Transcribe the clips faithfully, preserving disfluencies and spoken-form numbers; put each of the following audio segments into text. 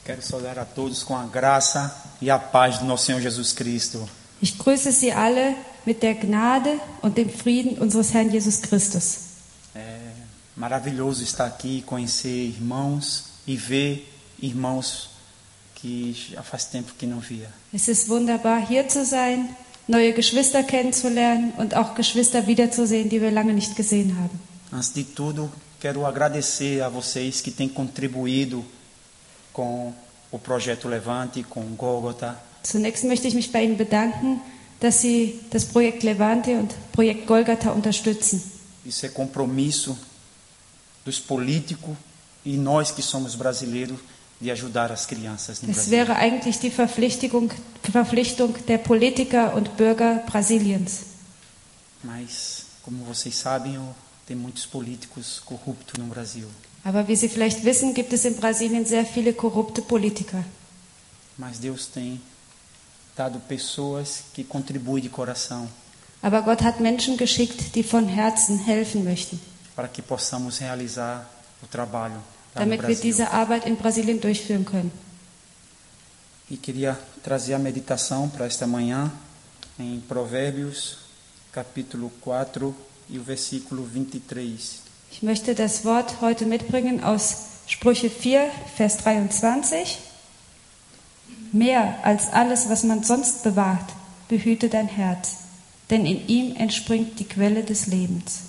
Quero saudar a todos com a graça e a paz do nosso Senhor Jesus Cristo. Ich grüße Sie alle mit der Gnade und dem Frieden unseres Herrn Jesus Christus. É maravilhoso estar aqui, conhecer irmãos e ver irmãos que já faz tempo que não via. Es ist wunderbar, hier zu sein, neue Geschwister kennenzulernen und auch Geschwister wiederzusehen, die wir lange nicht gesehen haben. Antes de tudo, quero agradecer a vocês que têm contribuído com o projeto Levante, com o Gólgota. Zunächst möchte ich mich bei Ihnen bedanken, dass Sie das Projekt Levante und Projekt Golgatha unterstützen. Isso é compromisso dos políticos e nós que somos brasileiros de ajudar as crianças no Es Brasil. wäre eigentlich die Verpflichtung, Verpflichtung der Politiker und Bürger Brasiliens. Mas, como vocês sabem, tem muitos políticos corruptos no Brasil. Aber wie Sie vielleicht wissen, gibt es in Brasilien sehr viele korrupte Politiker. Mas Deus tem dado pessoas que contribuem de coração Aber Gott hat Menschen geschickt, die von Herzen helfen möchten, para que possamos realizar o trabalho lá no damit wir Brasil. diese Arbeit in Brasilien durchführen können. E queria trazer a meditação para esta manhã em Provérbios, capítulo quatro e o versículo vinte e três. Ich möchte das Wort heute mitbringen aus Sprüche vier, Vers dreiundzwanzig. Mehr als alles, was man sonst bewahrt, behüte dein Herz, denn in ihm entspringt die Quelle des Lebens.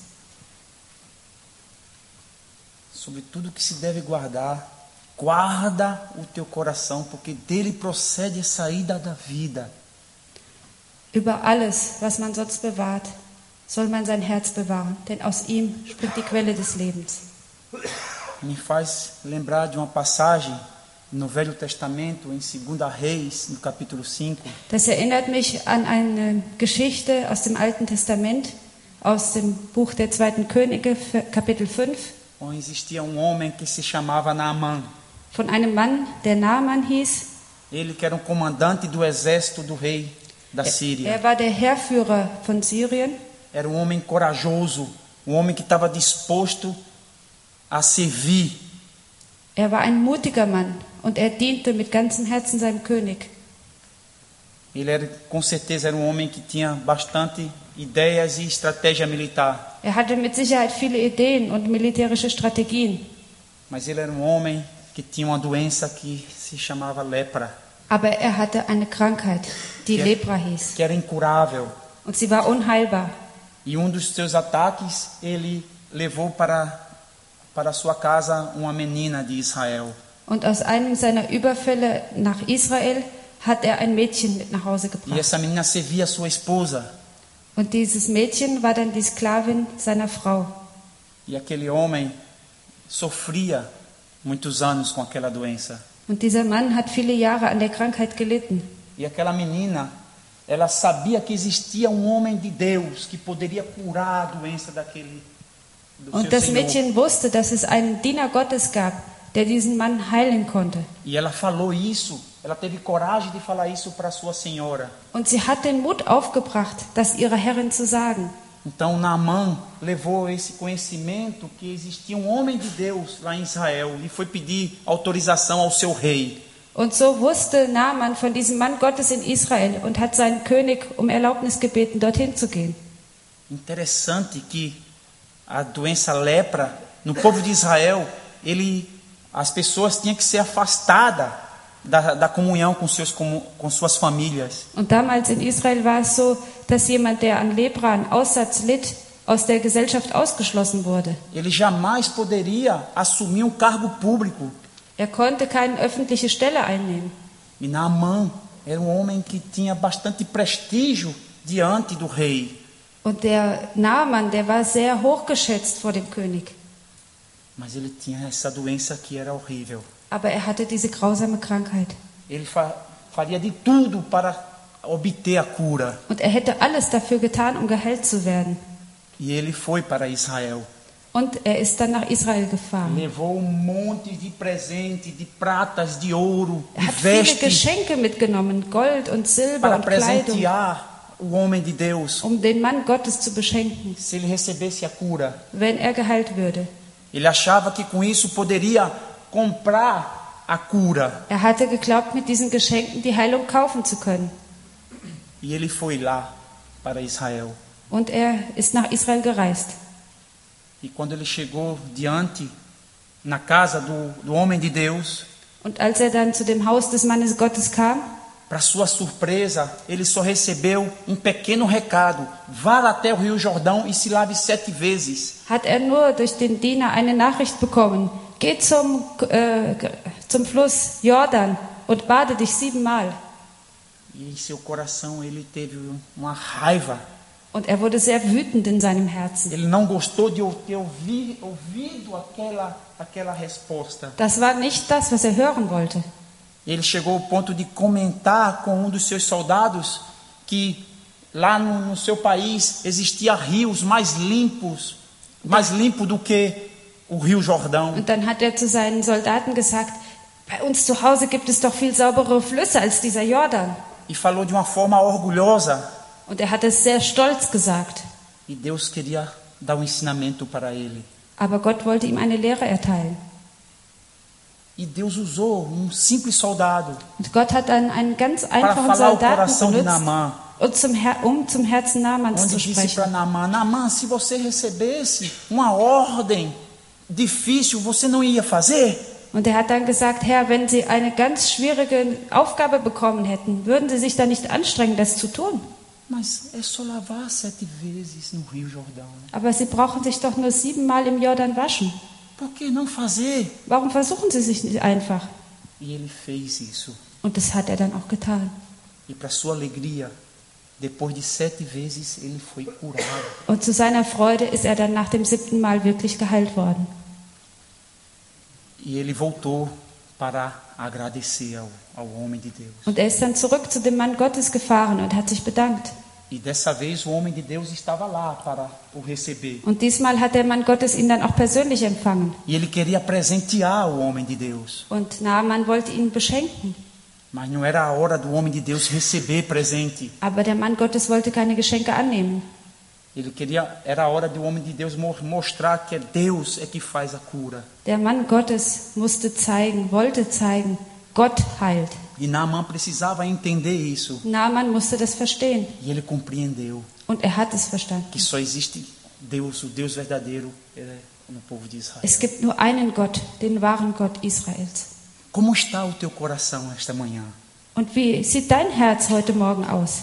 Sobre tudo que se deve guardar, guarda o teu coração, porque dele procede a saída da vida. Über alles, was man sonst bewahrt, soll man sein Herz bewahren, denn aus ihm springt die Quelle des Lebens. Me faz lembrar de uma passagem no Velho Testamento, em Segunda Reis, no capítulo cinco, Das erinnert mich an eine Geschichte aus dem Alten Testament, aus dem Buch der zweiten Könige, Kapitel fünf, onde existia um homem que se chamava Naamã. von einem Mann, der Naaman hieß. Ele que era um comandante do exército do rei da Síria. Er war der Heerführer von Syrien. Era um homem corajoso, um homem que estava disposto a servir. Er war ein mutiger Mann und er diente mit ganzem Herzen seinem König. Ele era, com certeza era um homem que tinha bastante ideias e estratégia militar. Er hatte mit Sicherheit viele Ideen und militärische Strategien. Mas ele era um homem que tinha uma doença que se chamava lepra, Aber er hatte eine Krankheit, die Ja. Lepra hieß. que era incurável. Und sie war unheilbar. E um dos seus ataques, ele levou para para sua casa uma menina de Israel. Und aus einem seiner Überfälle nach Israel hat er ein Mädchen mit nach Hause E gebracht. essa menina servia a sua esposa. Und dieses Mädchen war dann die Sklavin seiner Frau. E aquele homem sofria muitos anos com aquela doença. Und dieser Mann hat viele Jahre an der Krankheit gelitten. E aquela menina, ela sabia que existia um homem de Deus que poderia curar a doença daquele do Und seu das Senhor. Mädchen wusste, dass es einen Diener Gottes gab, der diesen Mann heilen konnte. E ela falou isso, ela teve coragem de falar isso para sua senhora. Und sie hat den Mut aufgebracht, das ihrer Herrin zu sagen. Então Naamã levou esse conhecimento que existia um homem de Deus lá em Israel e foi pedir autorização ao seu rei. Und so wusste Naaman von diesem Mann Gottes in Israel und hat seinen König um Erlaubnis gebeten, dorthin zu gehen. Interessante que a doença lepra no povo de Israel, ele, as pessoas tinham que ser afastadas da, da comunhão com, seus, com, com suas famílias. Und damals in Israel war es so, dass jemand, der an Lepra, an Aussatz litt, aus der Gesellschaft ausgeschlossen wurde. Ele jamais poderia assumir um cargo público. Er konnte keine öffentliche Stelle einnehmen. E Naamã era um homem que tinha bastante prestígio diante do rei. Und der Naaman, der war sehr hochgeschätzt vor dem König. Mas ele tinha essa doença que era horrível. Aber er hatte diese grausame Krankheit. Ele fa faria de tudo para obter a cura. Und er hätte alles dafür getan, um geheilt zu werden. E ele foi para Israel. Und er ist dann nach Israel gefahren. Levou um monte de presente, de pratas, de ouro, Er de hat viele vestes Geschenke mitgenommen, Gold und Silber para und Kleidung, presentear o homem de Deus. um den Mann Gottes zu beschenken, Se ele recebesse a cura, wenn er geheilt würde. ele achava que com isso poderia comprar a cura. Er hatte geglaubt, mit diesen Geschenken die Heilung kaufen zu können. E ele foi lá para Israel. Und er ist nach Israel gereist. E quando ele chegou diante, na casa do, do homem de Deus, Und als er dann zu dem Haus des Mannes Gottes kam, para sua surpresa, ele só recebeu um pequeno recado: vá até o Rio Jordão e se lave sete vezes. hat er nur durch den Diener eine Nachricht bekommen. Geh zum, äh, zum Fluss Jordan und bade dich siebenmal. E em seu coração ele teve uma raiva. Und er wurde sehr wütend in seinem Herzen. Ele não gostou de ter ouvir, ouvido aquela, aquela resposta. Das war nicht das, was er hören wollte. Ele chegou ao ponto de comentar com um dos seus soldados que lá no, no seu país existia rios mais limpos, mais limpo do que o Rio Jordão. Und dann hat er zu seinen Soldaten gesagt, bei uns zu Hause gibt es doch viel saubere Flüsse als dieser Jordan. E falou de uma forma orgulhosa. Und er hat es sehr stolz gesagt. E Deus queria dar um ensinamento para ele. Aber Gott wollte ihm eine Lehre erteilen. E Deus usou um simples soldado Und Gott hat dann einen ganz para einfachen falar o Soldaten coração de benutzt, Naamã. und zum Her um zum Herzen Naamans Onde zu disse para sprechen. Naamã: Naamã, se você recebesse uma ordem difícil, você não ia fazer? Und er hat dann gesagt, Herr, wenn Sie eine ganz schwierige Aufgabe bekommen hätten, würden Sie sich da nicht anstrengen, das zu tun? Mas é só lavar sete vezes no Rio Jordão. Aber Sie brauchen sich doch nur siebenmal im Jordan waschen. Por que não fazer? Warum versuchen Sie sich nicht einfach? E ele fez isso. Und das hat er dann auch getan. E para sua alegria, depois de sete vezes, ele foi curado. Und zu seiner Freude ist er dann nach dem siebten Mal wirklich geheilt worden. E ele voltou para agradecer ao, ao homem de Deus. Und er ist dann zurück zu dem Mann Gottes gefahren und hat sich bedankt. E dessa vez o homem de Deus estava lá para o receber. Und diesmal hat der Mann Gottes ihn dann auch persönlich empfangen. E ele queria presentear o homem de Deus. Und Naaman wollte ihn beschenken. Mas não era a hora do homem de Deus receber presente. Aber der Mann Gottes wollte keine Geschenke annehmen. Ele queria, era a hora do homem de Deus mostrar que é Deus é que faz a cura. Der Mann Gottes musste zeigen, wollte zeigen, Gott heilt. E Naamã precisava entender isso. Naaman musste das verstehen. E ele compreendeu Und er hat es verstanden. que só existe Deus, o Deus verdadeiro, é no povo de Israel. Es gibt nur einen Gott, den wahren Gott Israels. Como está o teu coração esta manhã? Und wie sieht dein Herz heute Morgen aus?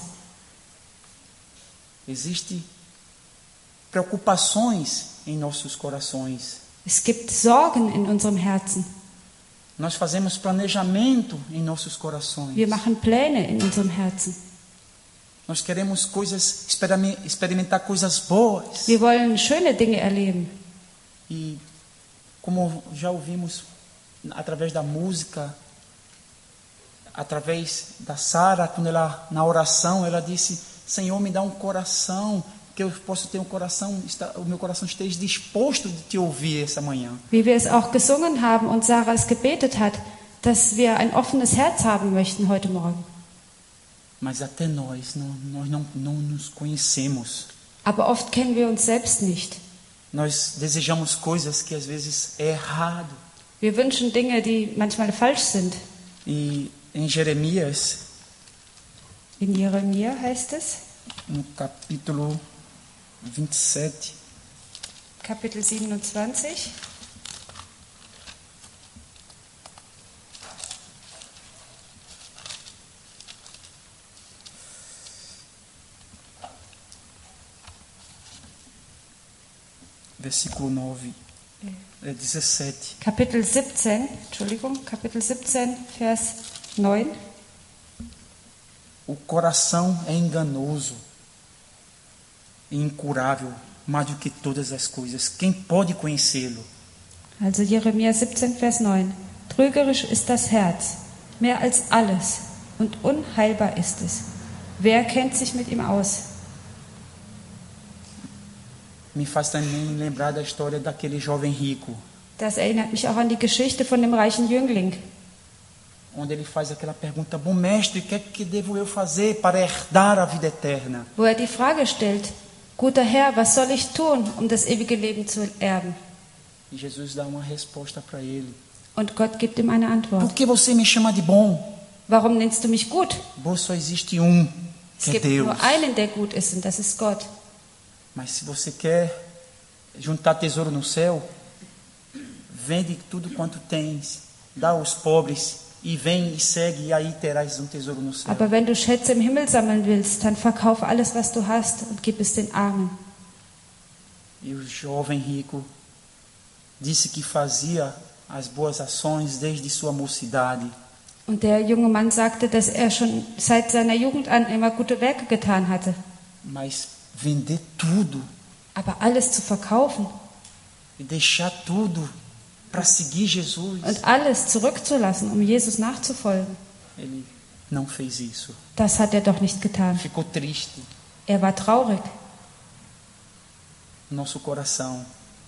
Existe preocupações em nossos corações. Es gibt Sorgen in unserem Herzen. Nós fazemos planejamento em nossos corações. Wir machen Pläne in unserem Herzen. Nós queremos coisas, experimentar coisas boas. Wir wollen schöne Dinge erleben. E como já ouvimos através da música, através da Sara, quando ela na oração ela disse: Senhor, me dá um coração que eu possa ter um coração, o meu coração esteja disposto de te ouvir essa manhã. Wie wir es auch gesungen haben und Sarah es gebetet hat, dass wir ein offenes Herz haben möchten heute Morgen. Mas até nós não, nós não, não nos conhecemos. Aber oft kennen wir uns selbst nicht. Nós desejamos coisas que às vezes é errado. Wir wünschen Dinge, die manchmal falsch sind. E em Jeremias, In Jeremia heißt es, no capítulo vinte e sete, Kapitel siebenundzwanzig, versículo nove, é dezessete. Kapitel siebzehn, Entschuldigung, Kapitel siebzehn, Vers neun. O coração é enganoso e incurável, mais do que todas as coisas. Quem pode conhecê-lo? Also Jeremia siebzehn, Vers neun. Trügerisch ist das Herz, mehr als alles, und unheilbar ist es. Wer kennt sich mit ihm aus? Me faz também lembrar da história daquele jovem rico, Das erinnert mich auch an die Geschichte von dem reichen Jüngling, onde ele faz aquela pergunta: bom mestre, o que é que devo eu fazer para herdar a vida eterna? wo er die Frage stellt, guter Herr, was soll ich tun, um das ewige Leben zu erben? E Jesus dá uma resposta para ele. Und Gott gibt ihm eine Por Antwort. que você me chama de bom? Warum nennst du mich gut? Bom, só existe um, Es que é gibt Deus. nur einen, der gut ist, und das ist Gott. Mas se você quer juntar tesouro no céu, vende tudo quanto tens, dá aos pobres e vem e segue, e aí terás um tesouro no céu. Aber wenn du Schätze im Himmel sammeln willst, dann verkauf alles, was du hast, und gib es den Armen. E o jovem rico disse que fazia as boas ações desde sua mocidade. Und der junge Mann sagte, dass er schon seit seiner Jugend an immer gute Werke getan hatte. Mas vender tudo Aber alles zu verkaufen e deixar tudo para seguir Jesus, und alles zurückzulassen, um Jesus nachzufolgen, ele não fez isso. das hat er doch nicht getan. Ficou triste. Er war traurig. Nosso coração,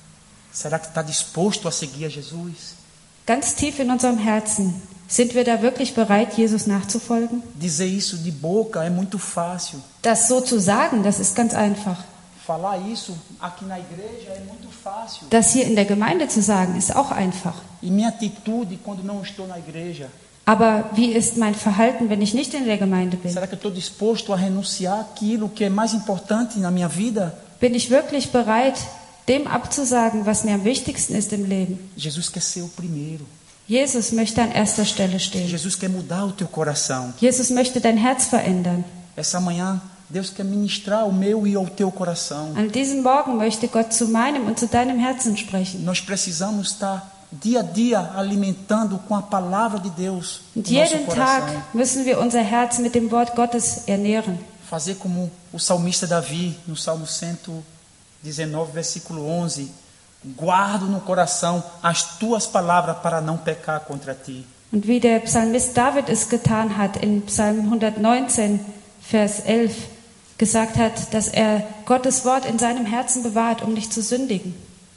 será que está disposto a seguir a Jesus? Ganz tief in unserem Herzen, sind wir da wirklich bereit, Jesus nachzufolgen? Dizer isso de boca é muito fácil. Das so zu sagen, das ist ganz einfach. Falar isso aqui na igreja é muito fácil. Das hier in der Gemeinde zu sagen, ist auch einfach. E minha atitude quando não estou na igreja? Aber wie ist mein Verhalten, wenn ich nicht in der Gemeinde bin? Será que eu estou disposto a renunciar aquilo que é mais importante na minha vida? Bin ich wirklich bereit, dem abzusagen, was mir am wichtigsten ist im Leben? Jesus quer ser o primeiro. Jesus möchte an erster Stelle stehen. Jesus quer mudar o teu coração. Jesus möchte dein Herz verändern. Essa manhã, Deus quer ministrar o meu e ao teu coração. An diesem Morgen möchte Gott zu meinem und zu deinem Herzen sprechen. Nós precisamos estar dia a dia alimentando com a palavra de Deus o Und nosso jeden coração. Tag müssen wir unser Herz mit dem Wort Gottes ernähren. Fazer como o salmista Davi, no Salmo cento e dezenove, versículo onze. Guardo no coração as tuas palavras para não pecar contra ti. Und wie der Psalmist David es getan hat, in Psalm hundertneunzehn, Vers elf, gesagt hat, dass er Gottes Wort in seinem Herzen bewahrt, um nicht zu sündigen.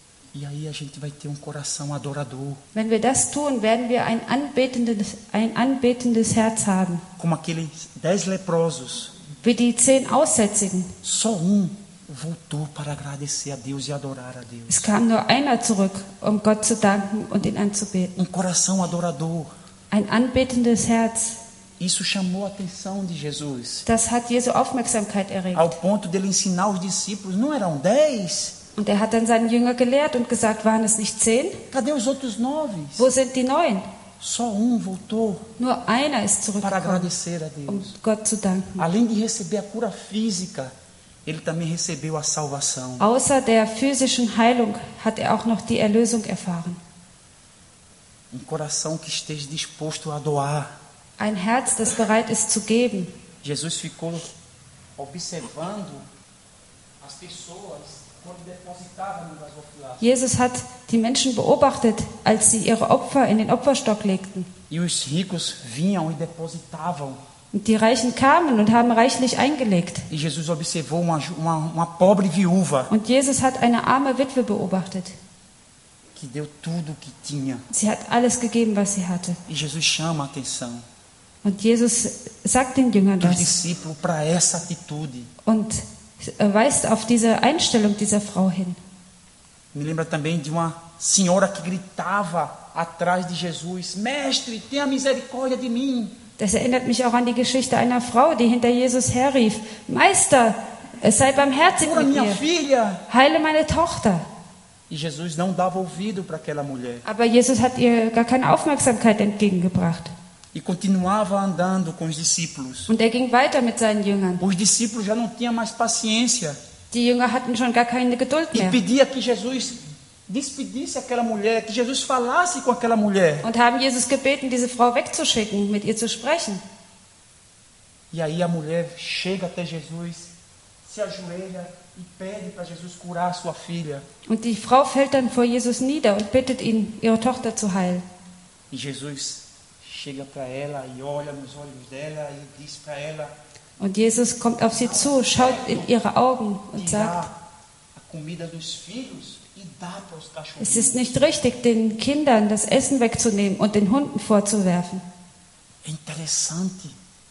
E aí a gente vai ter um coração adorador, Wenn wir das tun, werden wir ein anbetendes, ein anbetendes Herz haben. como aqueles dez leprosos. Wie die zehn Aussätzigen. Só um voltou para agradecer a Deus e adorar a Deus. Es kam nur einer zurück, um Gott zu danken und ihn anzubeten. Um coração adorador. Ein anbetendes Herz. Isso chamou a atenção de Jesus, Das hat Jesu Aufmerksamkeit erregt. ao ponto dele ensinar os discípulos. Não eram dez? Und er hat dann seinen Jünger gelehrt und gesagt, waren es nicht zehn? Cadê os outros nove? Wo sind die neun? Só um voltou Nur einer ist para zurückgekommen, agradecer a um Deus. Gott zu danken. Além de receber a cura física, ele também recebeu a salvação. Außer der physischen Heilung hat er auch noch die Erlösung erfahren. Um coração que esteja disposto a doar. Ein Herz, das bereit ist zu geben. Jesus ficou observando as pessoas quando depositavam no gasofilácio. Jesus hat die Menschen beobachtet, als sie ihre Opfer in den Opferstock legten. E os ricos vinham e depositavam. Und die Reichen kamen und haben reichlich eingelegt. E Jesus observou uma, uma, uma pobre viúva Und Jesus hat eine arme Witwe beobachtet. que deu tudo o que tinha. Sie hat alles gegeben, was sie hatte. E Jesus chama a atenção Und Jesus sagt den Jüngern dos das discípulos para essa atitude. und weist auf diese Einstellung dieser Frau hin. Me lembra também de uma senhora que gritava atrás de Jesus: Mestre, tenha misericórdia de mim. Das erinnert mich auch an die Geschichte einer Frau, die hinter Jesus herrief: Meister, sei barmherzig Cura mit minha mir, filha. heile meine Tochter. E Jesus não dava ouvido para aquela mulher. Aber Jesus hat ihr gar keine Aufmerksamkeit entgegengebracht. E continuava andando com os discípulos. Und er ging weiter mit seinen Jüngern. Os discípulos já não tinham mais paciência. Die Jünger hatten schon gar keine Geduld E mehr pedia que Jesus despedisse aquela mulher, que Jesus falasse com aquela mulher. und haben Jesus gebeten, diese Frau wegzuschicken, mit ihr zu sprechen. E aí a mulher chega até Jesus, se ajoelha e pede para Jesus curar a sua filha. Und die Frau fällt dann vor Jesus nieder und bittet ihn, ihre Tochter zu heilen. E Jesus chega para ela e olha nos olhos dela e diz para ela: Und Jesus kommt auf sie zu, schaut in ihre Augen und sagt: tirar a comida dos filhos e dá para os Es cachorrinhos. ist nicht richtig, den Kindern das Essen wegzunehmen und den Hunden vorzuwerfen. É interessante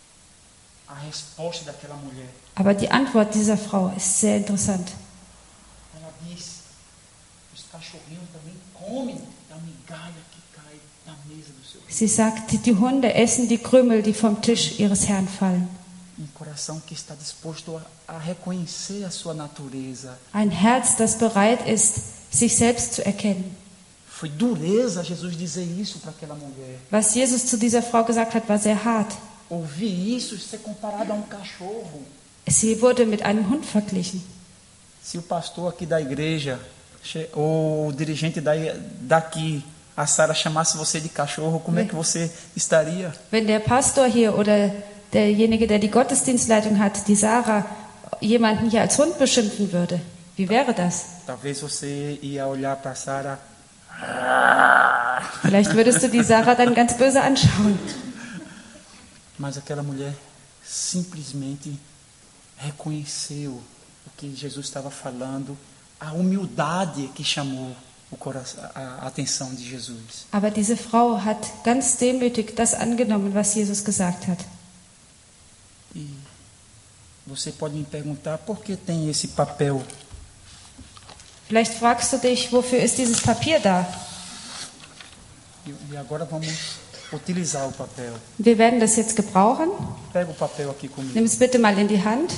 a resposta daquela mulher. Aber die Antwort dieser Frau ist sehr interessant. Ela diz: os cachorrinhos também comem da migalha que cai da mesa do seu. Sie sagt, die Hunde essen die Krümel, die vom Tisch ihres Herrn fallen. Um coração que está disposto a, a reconhecer a sua natureza. Ein Herz, das bereit ist, sich selbst zu erkennen. Foi dureza Jesus dizer isso para aquela mulher. Was Jesus zu dieser Frau gesagt hat, war sehr hart. Ouvir isso e ser comparado a um cachorro. Sie wurde mit einem Hund verglichen. Se o pastor aqui da igreja, ou o dirigente da, daqui, a Sara, chamasse você de cachorro, como é que você estaria? Wenn der Pastor hier oder derjenige, der die Gottesdienstleitung hat, die Sarah, jemanden hier als Hund beschimpfen würde, wie wäre das? Talvez você ia olhar para Sara. Vielleicht würdest du die Sarah dann ganz böse anschauen. Mas aquela mulher simplesmente reconheceu o que Jesus estava falando, a humildade que chamou o coração, a atenção de Jesus. Aber diese Frau hat ganz demütig das angenommen, was Jesus gesagt hat. E você pode me perguntar por que tem esse papel? Vielleicht fragst du dich, wofür ist dieses Papier da? E, e agora vamos utilizar o papel. Wir werden das jetzt gebrauchen. Pega o papel aqui comigo. Nimm es bitte mal in die Hand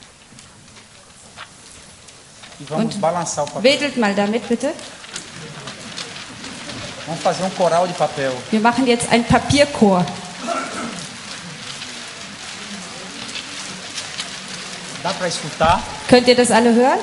E vamos und balançar o papel. wedelt mal damit bitte. Vamos fazer um coral de papel. Wir machen jetzt einen Papierchor. Dá para escutar? Könnt ihr das alle hören?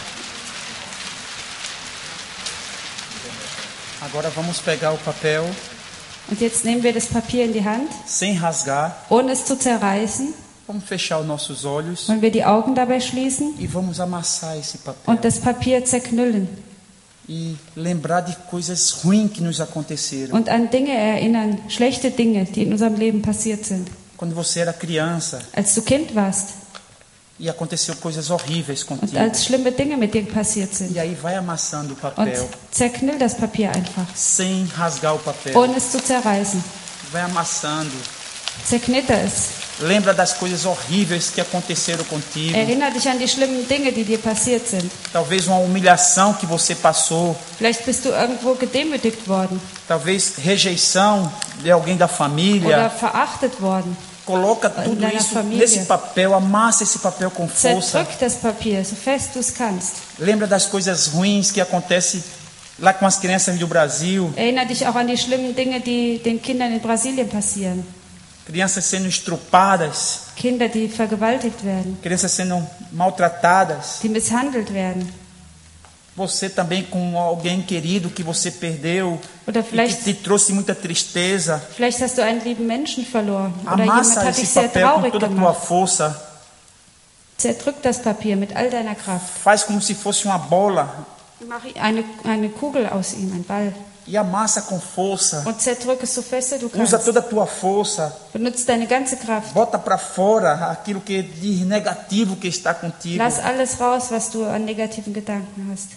Agora vamos pegar o papel Und jetzt nehmen wir das Papier in die Hand, sem rasgar. ohne es zu zerreißen. Vamos fechar os nossos olhos Wollen wir die Augen dabei schließen e vamos amassar esse papel. und das Papier zerknüllen E lembrar de coisas ruins que nos aconteceram. und an Dinge erinnern, schlechte Dinge, die in unserem Leben passiert sind. Quando você era criança Als du Kind warst e aconteceu coisas horríveis und contigo. als schlimme Dinge mit dir passiert sind. E aí vai amassando o Und papel, zerknüll das Papier einfach, sem rasgar o papel. ohne es zu zerreißen. Vai amassando. Zerknitter es. Lembra das coisas horríveis que aconteceram contigo. Erinnere dich an die schlimmen Dinge, die dir passiert sind. Talvez uma humilhação que você passou. Vielleicht bist du irgendwo gedemütigt worden Talvez rejeição de alguém da oder família. verachtet worden. Coloca tudo deiner isso família. nesse papel, amassa esse papel com força. Zerdrück das Papier, so fest du es kannst. Lembra das coisas ruins que acontecem lá com as crianças do Brasil. Erinnere dich auch an die schlimmen Dinge, die den Kindern in Brasilien passieren. Crianças sendo estrupadas, Kinder, die vergewaltigt werden, crianças sendo maltratadas. die misshandelt werden. Você também com alguém querido que você perdeu Oder e que vielleicht, te trouxe muita tristeza. vielleicht hast du einen lieben Menschen verloren. Oder jemand Amassa hat esse dich sehr papel com traurig toda a tua gemacht. força. Zerdrück das Papier mit all deiner Kraft. Faz como se fosse uma bola Mach eine, eine Kugel aus ihm, ein Ball. e amassa com força. Und zerdrück es so fest du Usa kannst. toda a tua força. Benutze deine ganze Kraft. Bota para fora aquilo que de negativo que está contigo. Lass alles raus, was du an negativen Gedanken hast.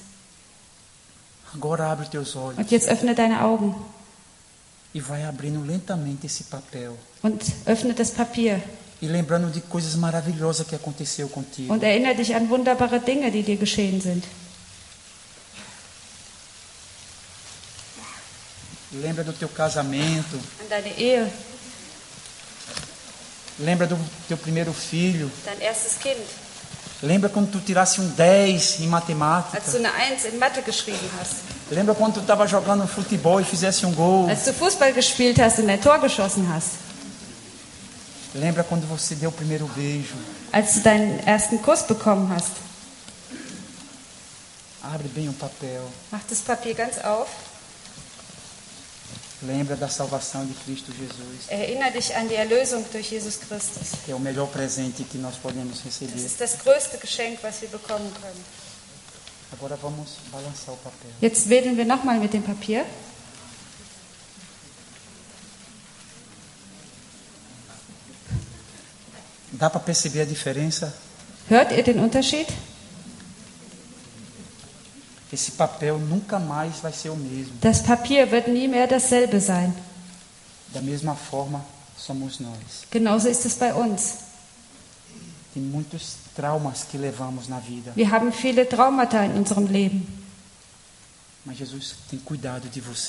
Agora abre teus olhos Und jetzt öffne deine Augen e vai abrindo lentamente esse papel und öffne das Papier. e lembrando de coisas maravilhosas que aconteceu contigo. Und erinnere dich an wunderbare Dinge, die dir geschehen sind. Lembra do teu casamento. An deine Ehe, Lembra do teu primeiro filho. dein erstes Kind, Lembra quando tu tirasse um dez em matemática. als du eine Eins in Mathe geschrieben hast, Lembra quando tu estava jogando futebol e fizesse um gol. als du Fußball gespielt hast und ein Tor geschossen hast, Lembra quando você deu o primeiro beijo. als du deinen ersten Kuss bekommen hast. Abre bem o papel. Mach das Papier ganz auf. Lembra da salvação de Cristo Jesus, Erinnere dich an die Erlösung durch Jesus Christus. que é o melhor presente que nós podemos Das receber. ist das größte Geschenk, was wir bekommen können. Agora vamos balançar o papel. Jetzt wedeln wir nochmal mit dem Papier. Dá para perceber a diferença? Hört ihr den Unterschied? Esse papel nunca mais vai ser o mesmo. Das Papier wird nie mehr dasselbe sein. Da mesma forma, somos nós. Genauso ist es bei uns. Tem muitos traumas que levamos na vida, Wir haben viele Traumata in unserem Leben. mas Jesus tem cuidado de você.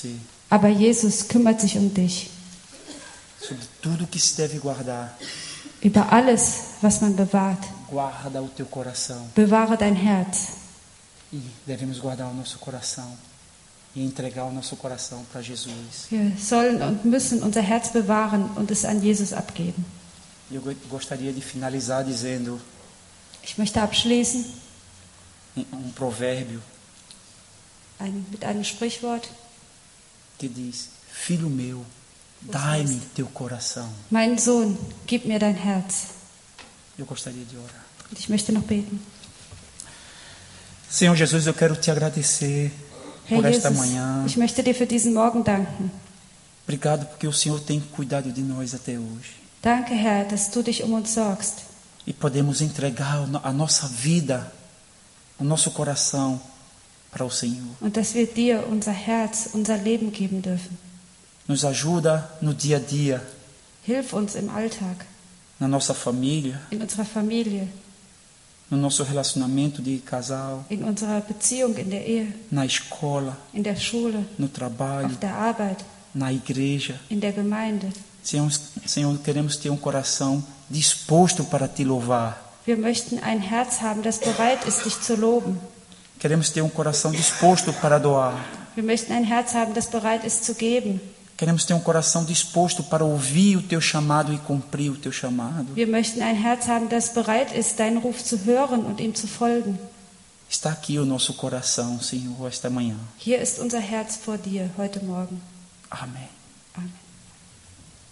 Aber Jesus kümmert sich um dich. Sobre tudo que se deve guardar. Über alles, was man bewahrt. Guarda o teu coração. Bewahre dein Herz. E devemos guardar o nosso coração e entregar o nosso coração para Jesus. Wir sollen und müssen unser Herz bewahren und es an Jesus abgeben. Eu gostaria de finalizar dizendo Ich möchte abschließen um provérbio ein, mit einem Sprichwort. que diz: Filho meu, dai-me teu coração. Mein Sohn, gib mir dein Herz. Eu gostaria de orar. Und ich möchte noch beten. Senhor Jesus, eu quero te agradecer Herr por esta Jesus, manhã. ich möchte dir für diesen Morgen danken. Obrigado porque o Senhor tem cuidado de nós até hoje. Danke, Herr, dass du dich um uns sorgst. E podemos entregar a nossa vida, o nosso coração para o Senhor. Und dass wir dir unser Herz, unser Leben geben dürfen. Nos ajuda no dia a dia, Hilf uns im Alltag, na nossa família, in unserer Familie, no nosso relacionamento de casal, in unserer Beziehung, in der Ehe, na escola, in der Schule, no trabalho, auf der Arbeit, na igreja. in der Gemeinde. Senhor, Senhor, queremos ter um coração disposto para te louvar. Wir möchten ein Herz haben, das bereit ist, dich zu loben. Queremos ter um coração disposto para doar. Wir möchten ein Herz haben, das bereit ist zu geben. Queremos ter um coração disposto para ouvir o teu chamado e cumprir o teu chamado. Wir möchten ein Herz haben, das bereit ist, deinen Ruf zu hören und ihm zu folgen. Está aqui o nosso coração, Senhor, esta manhã. Hier ist unser Herz vor dir heute Morgen. Amém. Amen.